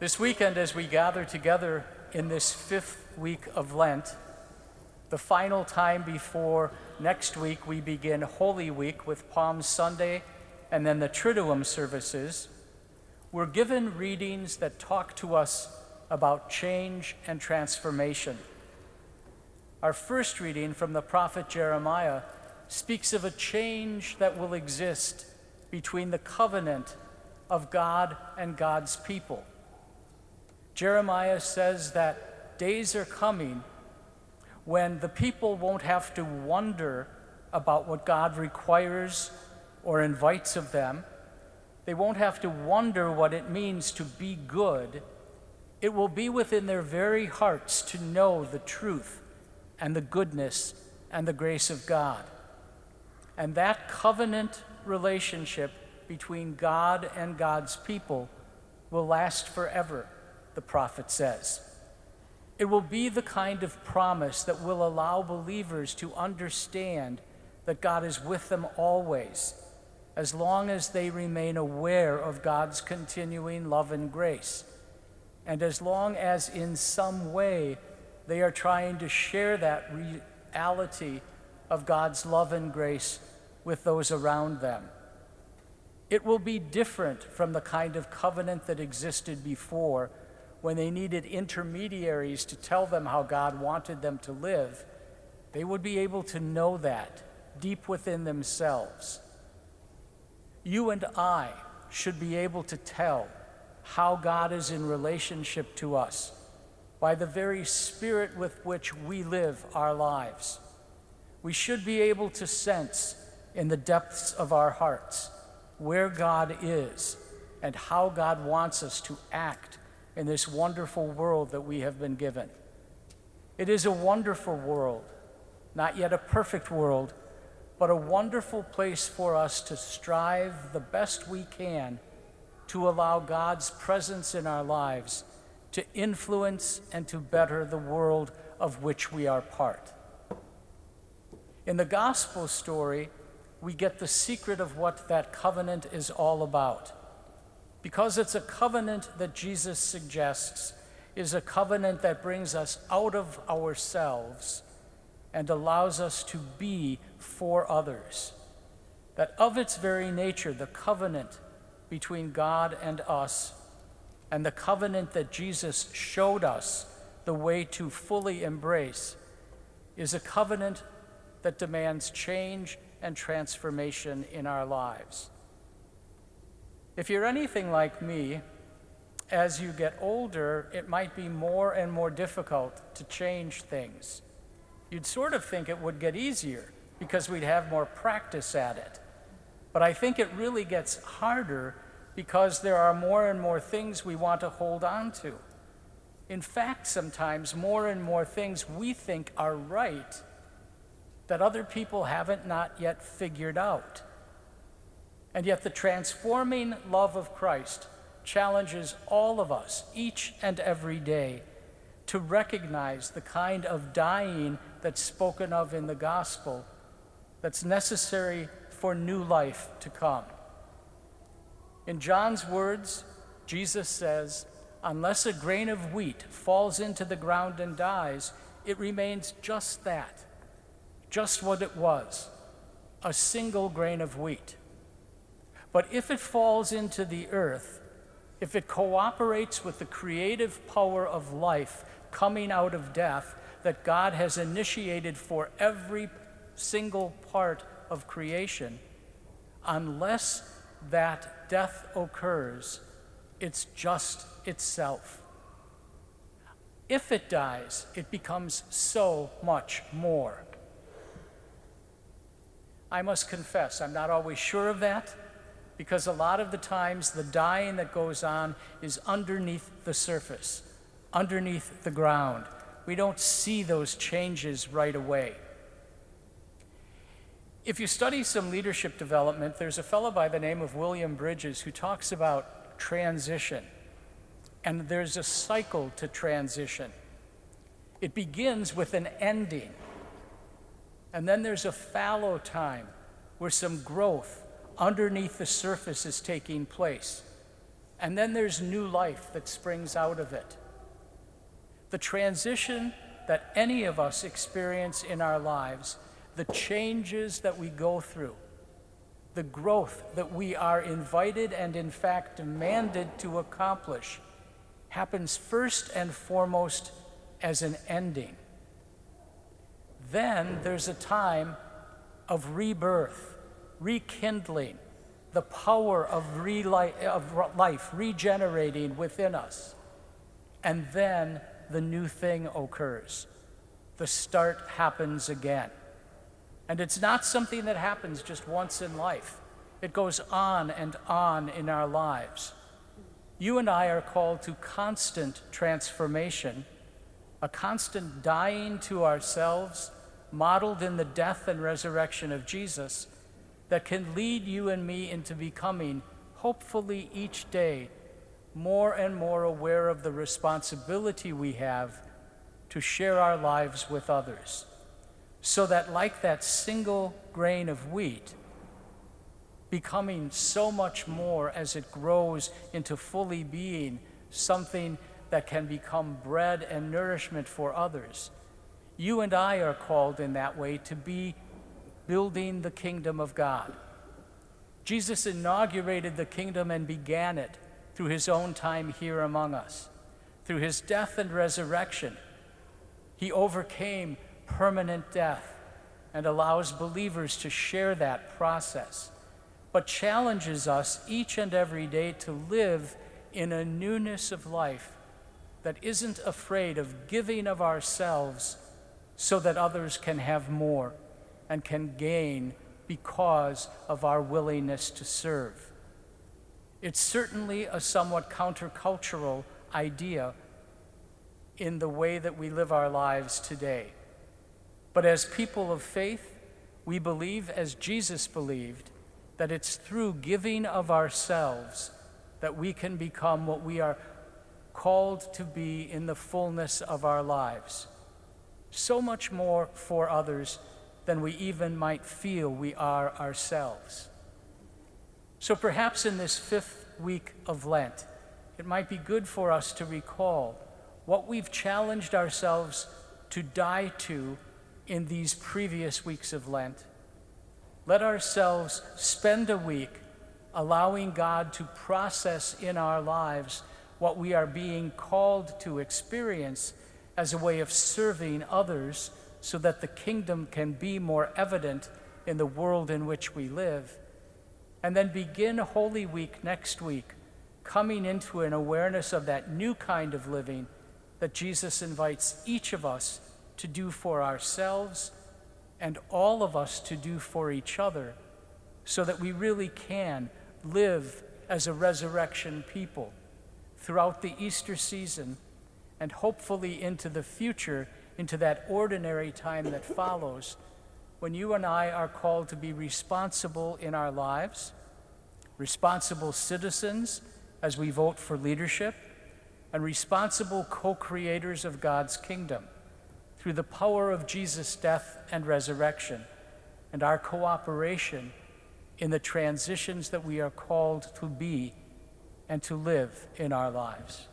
This weekend, as we gather together in this fifth week of Lent, the final time before next week we begin Holy Week with Palm Sunday and then the Triduum services, we're given readings that talk to us about change and transformation. Our first reading from the prophet Jeremiah speaks of a change that will exist between the covenant of God and God's people. Jeremiah says that days are coming when the people won't have to wonder about what God requires or invites of them. They won't have to wonder what it means to be good. It will be within their very hearts to know the truth and the goodness and the grace of God. And that covenant relationship between God and God's people will last forever, the prophet says. It will be the kind of promise that will allow believers to understand that God is with them always, as long as they remain aware of God's continuing love and grace, and as long as in some way they are trying to share that reality of God's love and grace with those around them. It will be different from the kind of covenant that existed before, when they needed intermediaries to tell them how God wanted them to live. They would be able to know that deep within themselves. You and I should be able to tell how God is in relationship to us by the very spirit with which we live our lives. We should be able to sense in the depths of our hearts where God is and how God wants us to act in this wonderful world that we have been given. It is a wonderful world, not yet a perfect world, but a wonderful place for us to strive the best we can to allow God's presence in our lives to influence and to better the world of which we are part. In the gospel story, we get the secret of what that covenant is all about. Because it's a covenant that Jesus suggests is a covenant that brings us out of ourselves and allows us to be for others. That of its very nature, the covenant between God and us, and the covenant that Jesus showed us the way to fully embrace, is a covenant that demands change and transformation in our lives. If you're anything like me, as you get older, it might be more and more difficult to change things. You'd sort of think it would get easier because we'd have more practice at it. But I think it really gets harder because there are more and more things we want to hold on to. In fact, sometimes more and more things we think are right that other people haven't not yet figured out. And yet the transforming love of Christ challenges all of us each and every day to recognize the kind of dying that's spoken of in the gospel that's necessary for new life to come. In John's words, Jesus says, "Unless a grain of wheat falls into the ground and dies, it remains just that, just what it was, a single grain of wheat. But if it falls into the earth, if it cooperates with the creative power of life coming out of death that God has initiated for every single part of creation, unless that death occurs, it's just itself. If it dies, it becomes so much more." I must confess, I'm not always sure of that, because a lot of the times the dying that goes on is underneath the surface, underneath the ground. We don't see those changes right away. If you study some leadership development, there's a fellow by the name of William Bridges who talks about transition. And there's a cycle to transition. It begins with an ending. And then there's a fallow time where some growth underneath the surface is taking place. and then there's new life that springs out of it. The transition that any of us experience in our lives, the changes that we go through, the growth that we are invited and in fact demanded to accomplish, happens first and foremost as an ending. Then there's a time of rebirth, rekindling, the power of life regenerating within us. And then the new thing occurs. The start happens again. And it's not something that happens just once in life. It goes on and on in our lives. You and I are called to constant transformation, a constant dying to ourselves, modeled in the death and resurrection of Jesus, that can lead you and me into becoming, hopefully each day, more and more aware of the responsibility we have to share our lives with others, so that like that single grain of wheat, becoming so much more as it grows into fully being something that can become bread and nourishment for others, you and I are called in that way to be building the kingdom of God. Jesus inaugurated the kingdom and began it through his own time here among us. Through his death and resurrection, he overcame permanent death and allows believers to share that process, but challenges us each and every day to live in a newness of life that isn't afraid of giving of ourselves so that others can have more and can gain because of our willingness to serve. It's certainly a somewhat countercultural idea in the way that we live our lives today. But as people of faith, we believe, as Jesus believed, that it's through giving of ourselves that we can become what we are called to be in the fullness of our lives. So much more for others than we even might feel we are ourselves. So perhaps in this 5th week of Lent, it might be good for us to recall what we've challenged ourselves to die to in these previous weeks of Lent. Let ourselves spend a week allowing God to process in our lives what we are being called to experience as a way of serving others so that the kingdom can be more evident in the world in which we live. And then begin Holy Week next week, coming into an awareness of that new kind of living that Jesus invites each of us to do for ourselves and all of us to do for each other, so that we really can live as a resurrection people throughout the Easter season and hopefully into the future, into that ordinary time that follows, when you and I are called to be responsible in our lives, responsible citizens as we vote for leadership, and responsible co-creators of God's kingdom through the power of Jesus' death and resurrection and our cooperation in the transitions that we are called to be and to live in our lives.